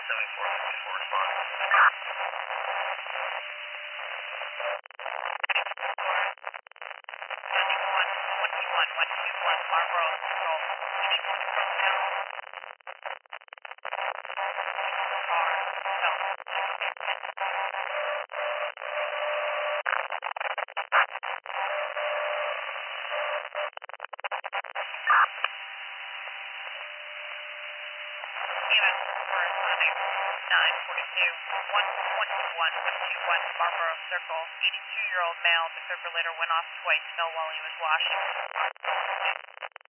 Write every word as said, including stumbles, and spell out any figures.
seventy-four fifty-four responding. seventy-one twenty-one one two one Marlboro Circle, eighty-one from now. Car, south. Unit corresponding nine forty-two one twenty-one one two one Marlboro Circle, eighty-two-year-old male, defibrillator went off twice, fell while he was washing.